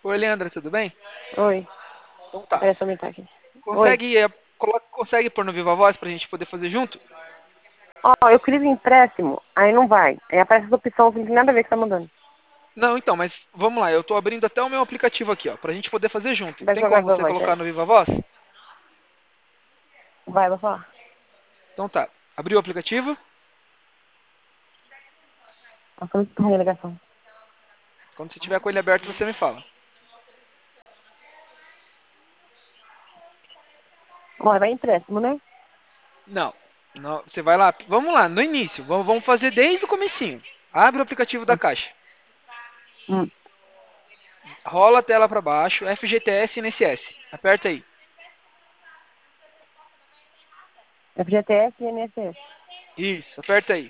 Oi, Leandra, tudo bem? Oi. Então tá. Peraí, só aumentar aqui. Oi. Consegue, consegue pôr no Viva Voz pra gente poder fazer junto? Ó, eu queria empréstimo, aí não vai. Aí aparece essa opção que não tem nada a ver com o que tá mandando. Não, então, mas vamos lá. Eu tô abrindo até o meu aplicativo aqui, ó, pra gente poder fazer junto. Vai Tem jogar como Viva você Voz, colocar peraí. no Viva Voz? Vai falar. Então tá. Abriu o aplicativo. Nós estamos com a ligação. Quando você tiver com ele aberto, você me fala. Ó, vai empréstimo, né? Não. Não, você vai lá. Vamos lá, no início. Vamos fazer desde o comecinho. Abre o aplicativo da Hum. Caixa. Hum. Rola a tela pra baixo. FGTS e INSS. Aperta aí. FGTS e INSS. Isso, aperta aí.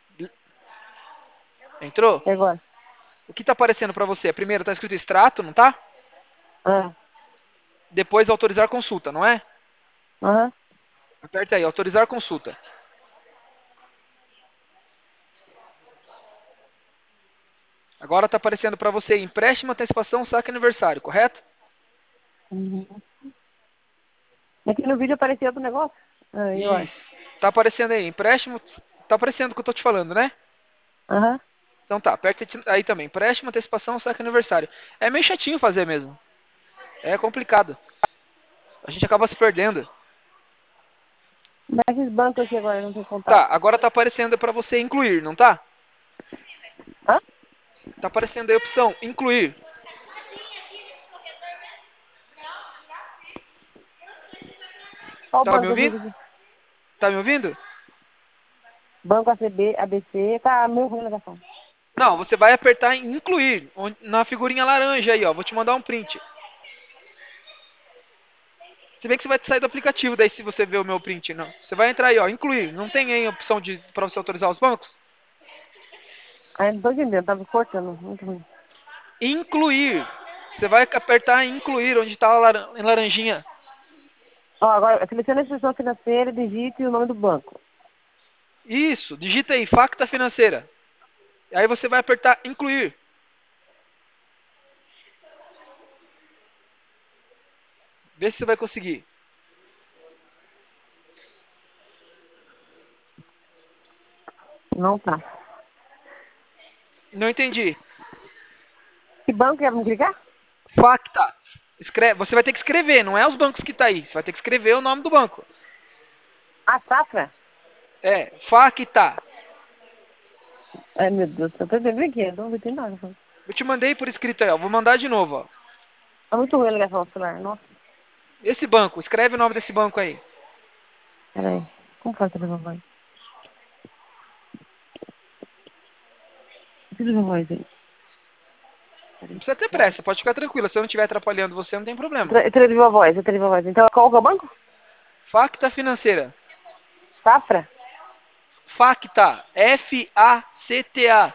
Entrou? E agora? O que tá aparecendo pra você? Primeiro tá escrito extrato, não tá? Ah. Depois autorizar consulta, não é? Aham. Aperta aí, autorizar consulta. Agora está aparecendo para você empréstimo, antecipação, saque aniversário, correto? Uhum. Aqui no vídeo apareceu outro negócio. Ah, e agora? Isso. Tá aparecendo aí, empréstimo. Tá aparecendo o que eu tô te falando, né? Aham. Então tá, aperta aí também. Empréstimo, antecipação, saque aniversário. É meio chatinho fazer mesmo. É complicado. A gente acaba se perdendo. Mas esses bancos aqui agora não tem Tá, contato. agora tá aparecendo para você incluir, não tá? Hã? Tá aparecendo aí a opção incluir. Qual o Tá me banco que ouvindo? fica aqui? Tá me ouvindo? Banco ACB, ABC. Tá meio ruim a ligação. Não, você vai apertar em incluir, na figurinha laranja aí, ó. Vou te mandar um print. Se bem que você vai sair do aplicativo daí se você ver o meu print, não. Você vai entrar aí, ó, incluir. Não tem aí a opção de para você autorizar os bancos? Aí não tô entendendo, tava cortando. Muito ruim. Incluir. Você vai apertar em incluir, onde está em laranjinha. Ó, agora, seleciona a instituição financeira, digite o nome do banco. Isso, digita aí, facta financeira. Aí você vai apertar incluir. Vê se você vai conseguir. Não tá. Não entendi. Que banco é? Vamos clicar? Facta. Você vai ter que escrever, não é os bancos que tá aí. Você vai ter que escrever o nome do banco. A safra? É, facta. Ai, meu Deus, eu tô entendendo aqui, eu não entendi nada. Eu te mandei por escrito aí, ó. Vou mandar de novo, ó. Tá muito ruim a ligação do celular, nossa. Esse banco, escreve o nome desse banco aí. Peraí, como faz essa voz? Preciso de uma voz aí. Não Peraí. precisa ter pressa, pode ficar tranquila. Se eu não estiver atrapalhando você, não tem problema. Eu teria de uma voz, eu teria de uma voz. Então, qual que é o banco? Facta financeira. Safra? Facta. F-A-C-T-A.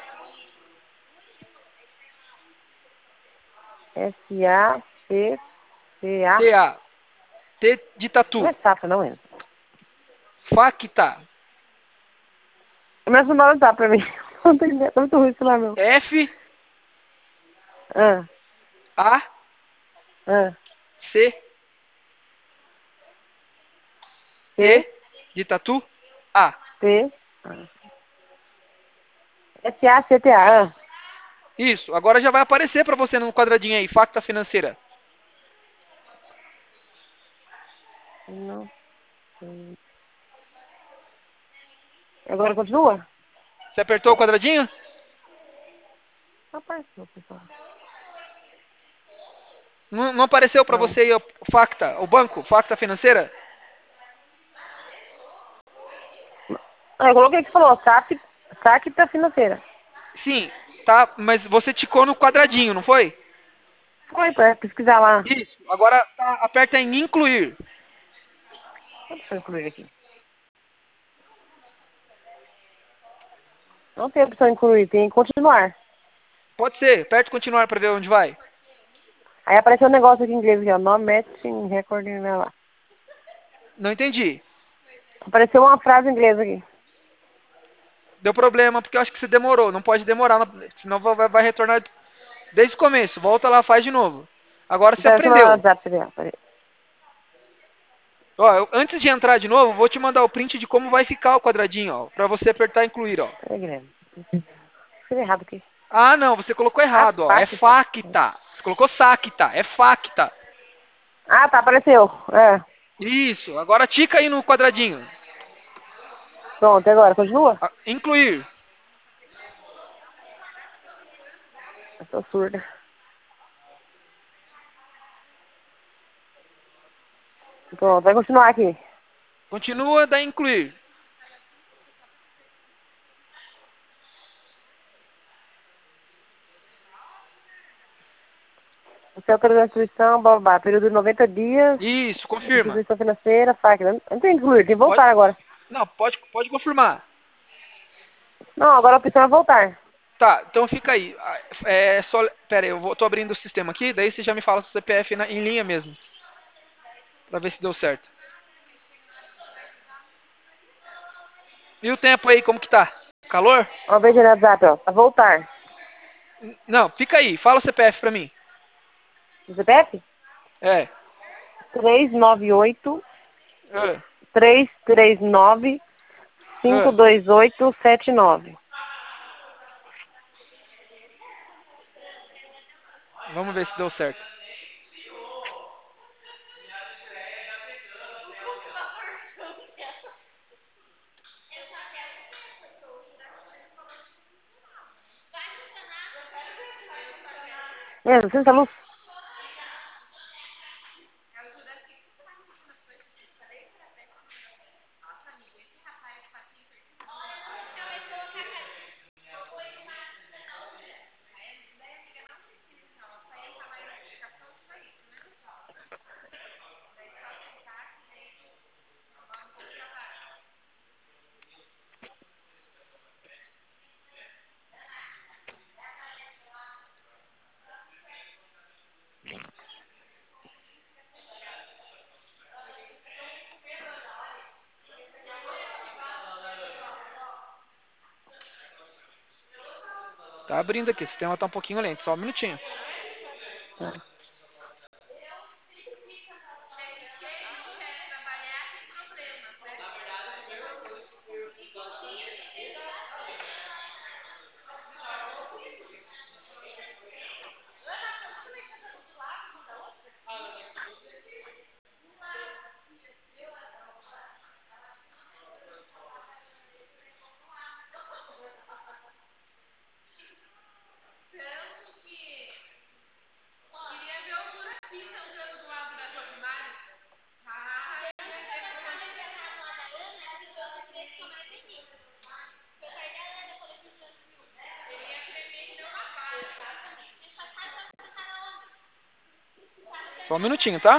S-A-C-C-A. T-A. T de Não tatu. é safra, não é? Facta. Mas o nome tá pra mim. Não tô entendendo, tá muito ruim esse celular, meu. Ah, F-A-C-T. ah, T C, de tatu. A. C, S-A-C-T-A. Ah. Isso. Agora já vai aparecer para você no quadradinho aí. Facta financeira. Não sei. Agora continua? Você apertou o quadradinho? Rapaz, pessoal. Não apareceu para Não. você aí o Facta, o banco? Facta financeira? Ah, eu coloquei que falou, saque pra financeira. Sim. Tá, mas você ticou no quadradinho, não foi? Foi pra pesquisar lá. Isso. Agora aperta em incluir. Deixa eu incluir aqui. Não tem opção de incluir, tem continuar. Pode ser. Aperta continuar para ver onde vai. Aí apareceu um negócio aqui em inglês aqui, ó. No matching recording, né, lá. Não entendi. Apareceu uma frase em inglês aqui. Deu problema porque eu acho que você demorou. Não pode demorar, senão vai retornar Desde o começo, volta lá, faz de novo. Agora você Então, deixa eu mandar no aprendeu. WhatsApp dela. Peraí. Ó, antes de entrar de novo, vou te mandar o print de como vai ficar o quadradinho, ó, pra você apertar e incluir, ó. Peraí, Guilherme. Escrevi errado aqui. Ah, não, você colocou Ah, errado, ó. É Facta. facta. Você colocou sacta, é facta. Ah, tá, apareceu. É. Isso, agora tica aí no quadradinho. Pronto, e agora? Continua? Incluir. Eu tô surda. Pronto, vai continuar aqui. Continua, daí incluir. O seu autoriza a instituição, babá, período de 90 dias, Isso, confirma. instituição financeira, FAC. Não tem que incluir, tem que Pode, voltar agora. não, pode confirmar. Não, agora a opção é voltar. Tá, então fica aí. É só, pera aí, tô abrindo o sistema aqui, daí você já me fala o CPF em linha mesmo, pra ver se deu certo. E o tempo aí, como que tá? Calor? Ó, veja no WhatsApp, ó, pra voltar. Não, fica aí, fala o CPF pra mim. O CPF? É. 398 é, 339 é. 52879. Vamos ver se deu certo. Mesmo, senta a luz. Tá abrindo aqui, o sistema tá um pouquinho lento, só um minutinho. Tá. Só um minutinho, tá?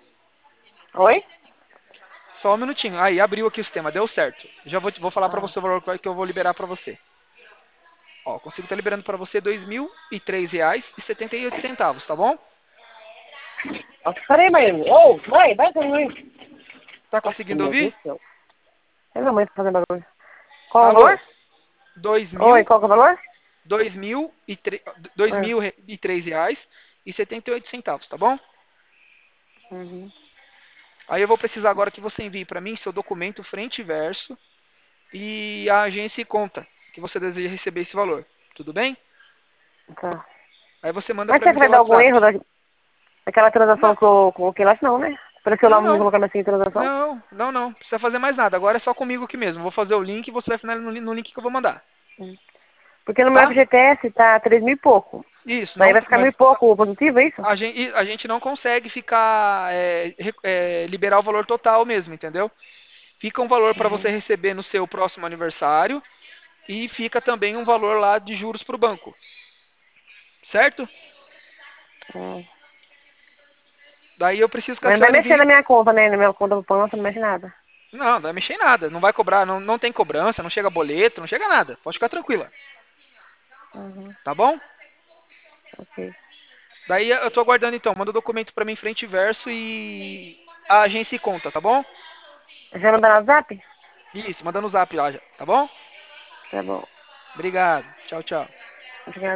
Oi? Só um minutinho. Aí, abriu aqui o sistema, deu certo. Já vou falar pra Tá. você o valor que eu vou liberar pra você. Ó, consigo estar liberando pra você R$ 2.003,78, tá bom? Ó, peraí, mãe. Ô, mãe, vai comigo. Tá Nossa, conseguindo meu Deus ouvir? do céu. É minha mãe que tá fazendo barulho. Qual o Alô? valor? Dois Oi, mil, qual que é o valor? dois mil e tre- dois Ah. mil e três reais e 78 centavos, tá bom? Uhum. Aí eu vou precisar agora que você envie pra mim seu documento frente e verso e a agência e conta que você deseja receber esse valor. Tudo bem? Tá. Aí você manda Mas pra será mim que vai pelo dar algum WhatsApp. erro daquela transação Não, que eu coloquei lá? Acho não, né? Apareceu lá não, me não. colocando assim, transação? Não precisa fazer mais nada. Agora é só comigo aqui mesmo. Vou fazer o link e você vai finalizar no link que eu vou mandar. Hum. Porque no meu Tá? FGTS tá 3 mil e pouco. Isso, Daí não, vai ficar mil mas e pouco positivo, é isso? a gente não consegue ficar liberar o valor total mesmo, entendeu? Fica um valor para você Uhum. receber no seu próximo aniversário e fica também um valor lá de juros para o banco, certo? Hum. Daí eu preciso que a Mas não vai senhora mexer na envie. minha conta, né? Na minha conta do banco não mexe nada. Não vai mexer em nada, não vai cobrar, não tem cobrança, não chega boleto, não chega nada. Pode ficar tranquila, Uhum. tá bom? Ok. Daí eu tô aguardando então, manda o documento para mim frente e verso e a agência e conta, tá bom? Já mandar no WhatsApp? Isso, manda no zap lá já, tá bom? Tá bom. Obrigado. Tchau, tchau. Obrigada.